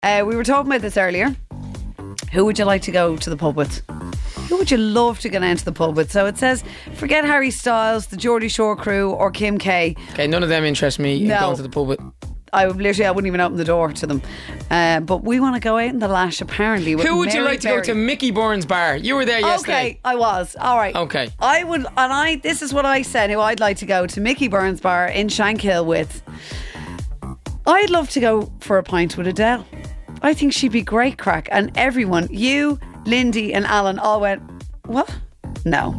We were talking about this earlier. Who would you like to go to the pub with? Who would you love to get into the pub with? So it says, forget Harry Styles, the Geordie Shore crew, or Kim K. Okay, none of them interest me in going to the pub with. I wouldn't even open the door to them. But we want to go out in the Lash, apparently. With Who would you Mary like to go to Mickey Burns Bar? You were there yesterday. Okay, I was. All right. Okay. I would, this is what I said, who I'd like to go to Mickey Burns Bar in Shankill with. I'd love to go for a pint with Adele. I think she'd be great crack. And everyone, you, Lindy and Alan all went, what? No.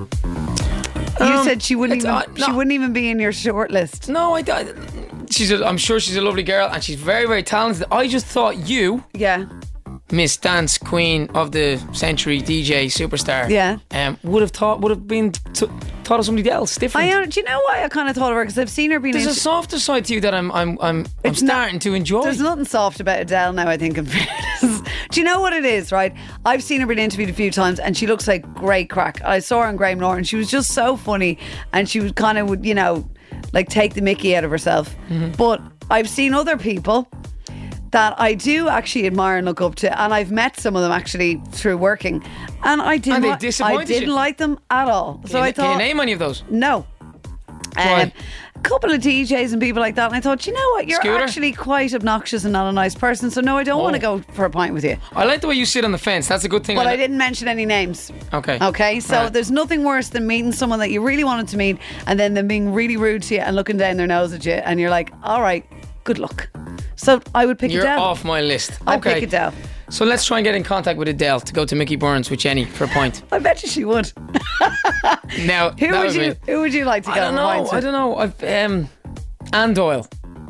You said she wouldn't even be in your shortlist. No, I'm sure she's a lovely girl and she's very, very talented. I just thought you, Miss Dance Queen of the Century DJ Superstar, would have thought of somebody else different. Do you know why I kind of thought of her? Because I've seen her being. There's a softer side to you that I'm starting to enjoy. There's nothing soft about Adele now, I think, in fairness. Do you know what it is, right? I've seen her being interviewed a few times and she looks like great crack. I saw her on Graham Norton. She was just so funny and she would kind of, like take the mickey out of herself. Mm-hmm. But I've seen other people that I do actually admire and look up to, and I've met some of them actually through working, and I didn't like them at all. So I thought, can you name any of those? No. A couple of DJs and people like that, and I thought, you know what, you're actually quite obnoxious and not a nice person, so no, I don't want to go for a pint with you. I like the way you sit on the fence. That's a good thing. Well, I didn't mention any names. Okay, so there's nothing worse than meeting someone that you really wanted to meet and then them being really rude to you and looking down their nose at you, and you're like, all right, good luck. So I would pick Adele. You're off my list. I'd pick Adele. So let's try and get in contact with Adele to go to Mickey Burns with Jenny for a pint. I bet you she would. Now, who would you like to go? I don't know. Anne Doyle.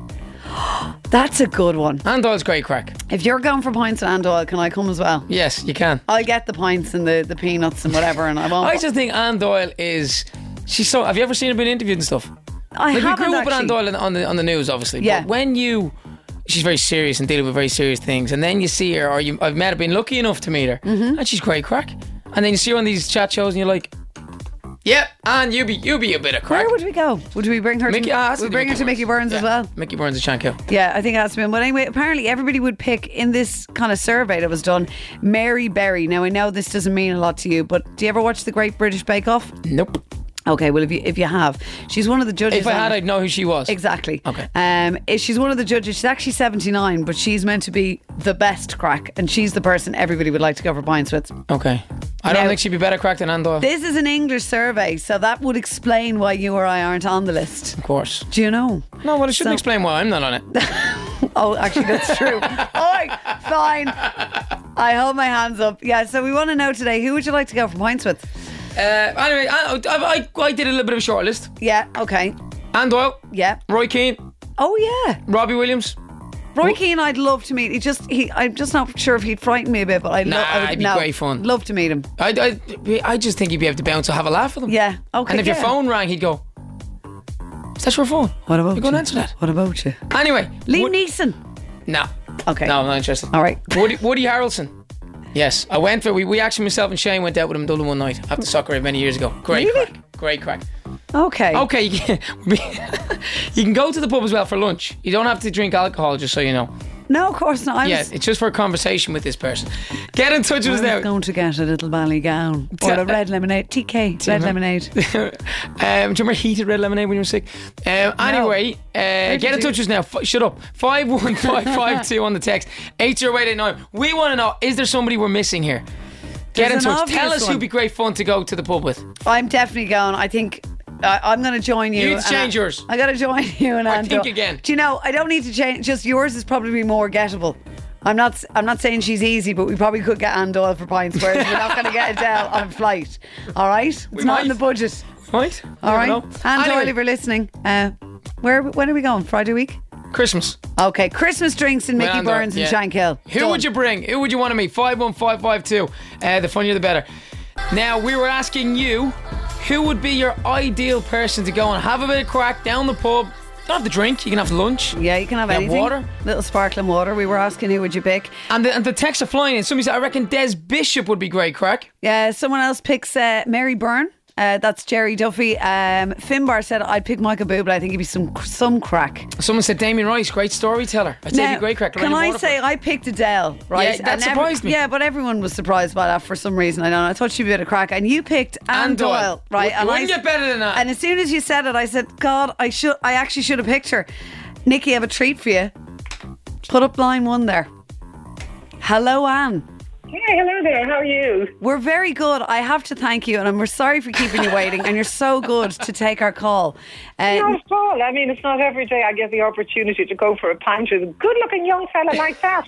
That's a good one. Anne Doyle's great crack. If you're going for pints with Anne Doyle, can I come as well? Yes, you can. I'll get the pints and the peanuts and whatever, and I won't. I just think Anne Doyle she's so. Have you ever seen her being interviewed and stuff? I haven't. We grew up with Anne Doyle on the news, obviously. Yeah. But she's very serious and dealing with very serious things, and then you see her, I've met her, been lucky enough to meet her, and she's great crack. And then you see her on these chat shows, and you're like, "Yep, and you be a bit of crack." Where would we go? Would we bring her? Bring her to Mickey Burns as well. Mickey Burns at Shankill. Yeah, I think it has to be. But anyway, apparently everybody would pick in this kind of survey that was done Mary Berry. Now I know this doesn't mean a lot to you, but do you ever watch the Great British Bake Off? Nope. Okay, well, if you have, she's one of the judges. If I had, I'd know who she was. Exactly. Okay. She's one of the judges. She's actually 79, but she's meant to be the best crack, and she's the person everybody would like to go for pints with. Okay. I don't think she'd be better crack than Anne Doyle. This is an English survey, so that would explain why you or I aren't on the list. Of course. Do you know? No, well, it shouldn't explain why I'm not on it. Oh, actually, that's true. Alright, fine. I hold my hands up. Yeah, so we want to know today, who would you like to go for pints with? Anyway, I did a little bit of a short list. Yeah, okay. Anne Doyle. Yeah. Roy Keane. Oh, yeah. Robbie Williams. Roy Keane, I'd love to meet. I'm just not sure if he'd frighten me a bit, but it'd be great fun. Love to meet him. I just think he'd be able to bounce and have a laugh with him. Yeah, okay. And if your phone rang, he'd go, "Is that your phone? What about you? You're going to answer that. What about you? Anyway. Liam Neeson. No. Okay. No, I'm not interested. All right. Woody Harrelson. Yes, I went for. We actually, myself and Shane went out with him in Dublin one night after soccer many years ago. Great crack. Okay, you can go to the pub as well for lunch. You don't have to drink alcohol, just so you know. No, of course not. It's just for a conversation with this person. Get in touch with us now. I'm going to get a little Ballygown or a red lemonade. TK, red lemonade. Do you remember heated red lemonade when you were sick? Anyway, get in touch with us now. Shut up. 51552 on the text. 80889. We want to know, is there somebody we're missing here? Get in touch. Tell us who'd be great fun to go to the pub with. I'm definitely going. I think I'm going to join you. You need to change yours. I got to join you and I think again. Do you know? I don't need to change. Just yours is probably more gettable. I'm not saying she's easy, but we probably could get Anne Doyle for pints, whereas we're not going to get Adele on a flight. All right, it's not in the budget. Right. All right, Anne Doyle, if you're listening, when are we going? Friday week. Christmas. Okay, Christmas drinks in Mickey Burns and Shankill. Who would you bring? Who would you want to meet? 51552. The funnier the better. Now, we were asking you, who would be your ideal person to go and have a bit of crack down the pub? You don't have to drink, you can have lunch. Yeah, you can have anything. Water. Little sparkling water. We were asking who would you pick. And the texts are flying in. Somebody said, I reckon Des Bishop would be great crack. Yeah, someone else picks Mary Byrne. That's Jerry Duffy. Finbar said I'd pick Michael Bublé. I think he'd be some crack. Someone said Damien Rice, great storyteller. I'd say he'd be great crack. Can I say I picked Adele, right? Yeah, that surprised me. Yeah, but everyone was surprised by that for some reason. I don't know. I thought she'd be a bit of crack. And you picked Anne Doyle, right? You wouldn't get better than that. And as soon as you said it, I said, God, I actually should have picked her. Nikki, I have a treat for you. Put up line 1 there. Hello, Anne. Hi, hello there. How are you? We're very good. I have to thank you, and we're sorry for keeping you waiting. And you're so good to take our call. Not at all. I mean, it's not every day I get the opportunity to go for a pint with a good-looking young fella like that.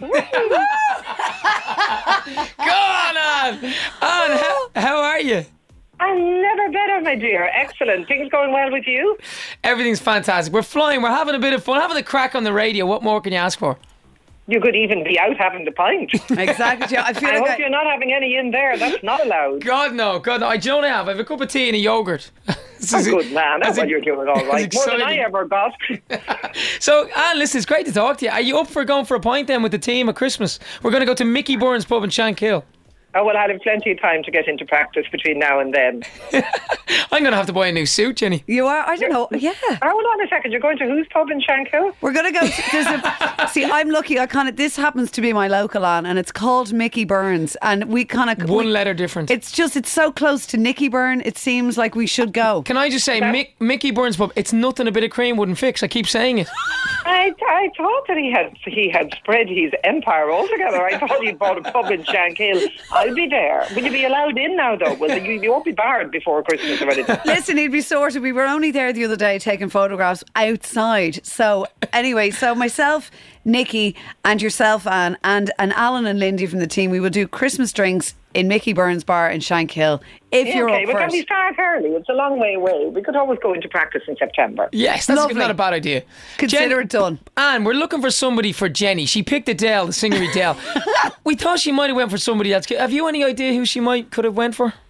Go on, Anne. Anne, how are you? I'm never better, my dear. Excellent. Things going well with you? Everything's fantastic. We're flying. We're having a bit of fun. Having a crack on the radio. What more can you ask for? You could even be out having the pint. Exactly. I hope you're not having any in there. That's not allowed. God, no. Do you know what I have? I have a cup of tea and a yoghurt. Good man. That's what you're doing all right. More than I ever got. So, Anne, listen, it's great to talk to you. Are you up for going for a pint then with the team at Christmas? We're going to go to Mickey Burns pub in Shankill. Oh, well, I'll have plenty of time to get into practice between now and then. I'm going to have to buy a new suit, Jenny. You are? I don't know. Yeah. Hold on a second. You're going to whose pub in Shankill? We're going to go to... See, I'm lucky. This happens to be my local, Anne, and it's called Mickey Burns. And we kind of... One letter different. It's so close to Nicky Byrne, it seems like we should go. Can I just say, Mickey Burns pub, it's nothing a bit of cream wouldn't fix. I keep saying it. I thought that he had spread his empire altogether. I thought he'd bought a pub in Shankill. I'll be there. Will you be allowed in now, though? Well, you won't be barred before Christmas or anything. Listen, he'd be sorted. We were only there the other day taking photographs outside. So anyway, myself, Nikki, and yourself, Anne, and Alan and Lindy from the team, we will do Christmas drinks in Mickey Burns Bar in Shankill. If you're up for it. But can we start early? It's a long way away. We could always go into practice in September. Yes, that's not a bad idea. Consider it done. Anne, we're looking for somebody for Jenny. She picked Adele, the singer Adele. We thought she might have went for somebody else. Have you any idea who she could have went for?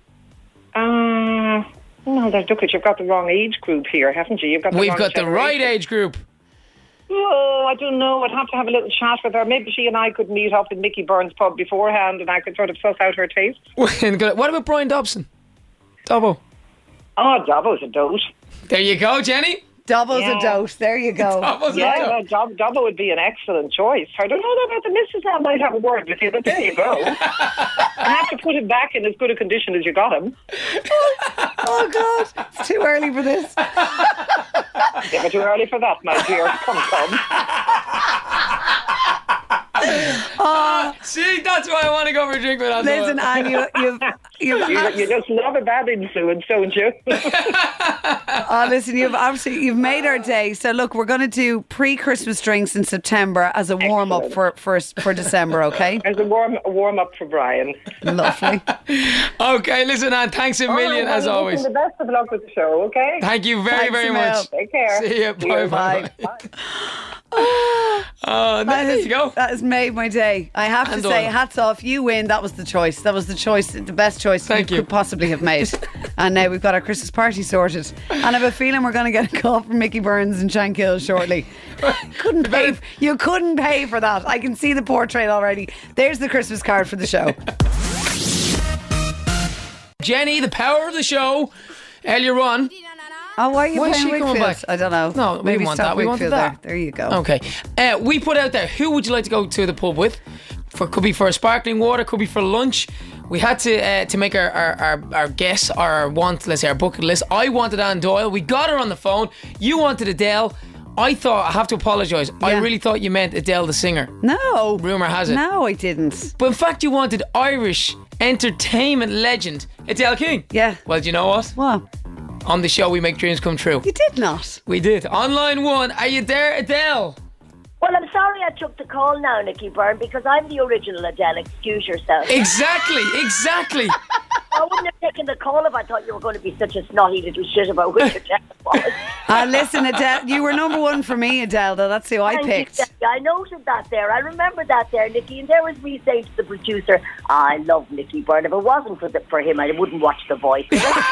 No, look, you've got the wrong age group here, haven't you? We've got the right age group. Oh, I don't know. I'd have to have a little chat with her. Maybe she and I could meet up in Mickey Burns pub beforehand and I could sort of suss out her taste. What about Brian Dobson? Dobbo. Oh, Dobbo's a dote. There you go, Jenny. Dobbo's a dote. There you go. Dobbo would be an excellent choice. I don't know about the missus. I might have a word with you, but there you go. I have to put him back in as good a condition as you got him. Oh God, it's too early for this. Never too early for that, my dear. Come. See, that's why I want to go for a drink with Anne. Listen, Anne, you just love a bad influence, don't you? Listen, you've made our day. So look, we're going to do pre-Christmas drinks in September as a warm up for December, okay? As a warm up for Brian. Lovely. Okay, listen, Anne, thanks a million as always. The best of luck with the show, okay? Thank you very much. Take care. See you. Bye. There you go. That has made my day. I have to say, hats off. You win. That was the choice. That was the best choice we could possibly have made. And now we've got our Christmas party sorted. And I have a feeling we're going to get a call from Mickey Burns in Shankill shortly. You couldn't pay for that. I can see the portrait already. There's the Christmas card for the show. Jenny, the power of the show. Earlier on. Oh, why are you playing Wakefield? Back? I don't know. No, we didn't want that. We wanted that. There you go. Okay. We put out there, who would you like to go to the pub with? Could be for a sparkling water, could be for lunch. We had to make our guess, our bucket list. I wanted Anne Doyle. We got her on the phone. You wanted Adele. I have to apologise. Yeah. I really thought you meant Adele the singer. No. Rumour has it. No, I didn't. But in fact, you wanted Irish entertainment legend Adele King. Yeah. Well, do you know what? What? On the show, we make dreams come true. You did not. We did. On line 1, are you there, Adele? Well, I'm sorry I took the call now, Nicky Byrne, because I'm the original Adele. Excuse yourself. Exactly. I wouldn't have taken the call if I thought you were going to be such a snotty little shit about which Adele was. Listen, Adele, you were number one for me, Adele, though. That's who I picked. I noted that there. I remember that there, Nicky. And there was me saying to the producer, I love Nicky Byrne. If it wasn't for him, I wouldn't watch The Voice.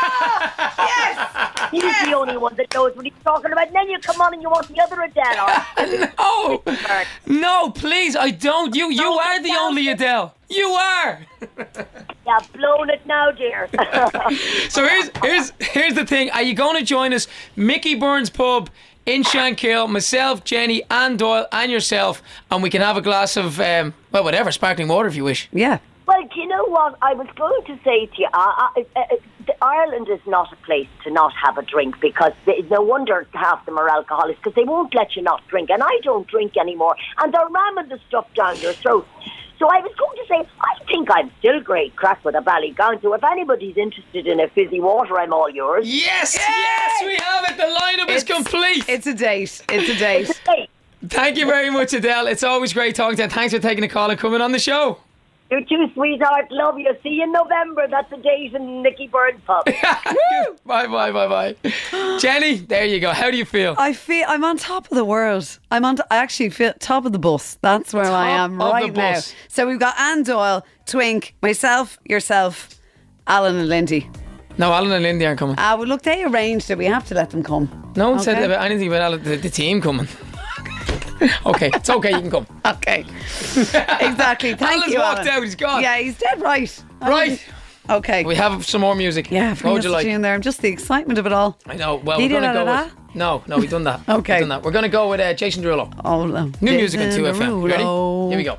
Yes! He's the only one that knows what he's talking about. And then you come on and you want the other Adele. No, please, I don't. You are the only Adele. You are. Yeah, blown it now, dear. So here's the thing. Are you going to join us, Mickey Burns Pub in Shankill, myself, Jenny, and Doyle, and yourself, and we can have a glass of whatever, sparkling water if you wish. Yeah. Well, do you know what? I was going to say to you, Ireland is not a place to not have a drink, because no wonder half them are alcoholics, because they won't let you not drink. And I don't drink anymore, and they're ramming the stuff down your throat. So I was going to say, I think I'm still great crack with a Ballygown. So if anybody's interested in a fizzy water, I'm all yours. Yes, we have it. The lineup is complete. It's a date. It's a date. Hey, Thank you very much, Adele. It's always great talking to you. Thanks for taking the call and coming on the show. you're too, sweetheart. Love you. See you in November. That's a date in Mickey Burns Pub. Bye. Jenny, there you go. How do you feel? I'm on top of the world. I actually feel top of the bus. That's where I am Top of right the now. bus. So we've got Anne Doyle, Twink, myself, yourself, Alan and Lindy. No, Alan and Lindy aren't coming. Well, look, they arranged it. We have to let them come. No one said Okay. about anything about Alan, the team coming. Okay, it's okay, you can come. Okay. Exactly. Thank Alan's you, walked Alan. out, he's gone. Yeah, he's dead right. Right. Okay. We have some more music. Yeah, What bring would us you the like? tune there. Just the excitement of it all. I know. Well, Did we're you going to go da-da-da? with... No, we've done that. Okay. We've done that. We're going to go with Jason Derulo. Oh, no. New music on 2FM. You ready? Derulo. Here we go.